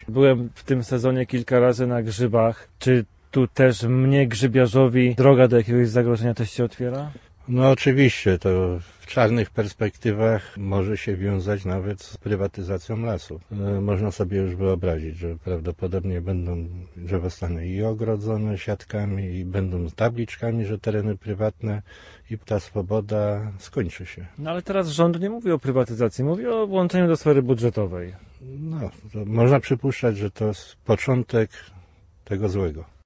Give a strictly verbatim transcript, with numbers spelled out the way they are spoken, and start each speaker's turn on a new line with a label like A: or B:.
A: Byłem w tym sezonie kilka razy na grzybach. Czy tu też mnie, grzybiarzowi, droga do jakiegoś zagrożenia też się otwiera?
B: No oczywiście, to w czarnych perspektywach może się wiązać nawet z prywatyzacją lasów. E, Można sobie już wyobrazić, że prawdopodobnie będą drzewostany i ogrodzone siatkami, i będą tabliczkami, że tereny prywatne, i ta swoboda skończy się.
A: No ale teraz rząd nie mówi o prywatyzacji, mówi o włączeniu do sfery budżetowej.
B: No, to można przypuszczać, że to jest początek tego złego.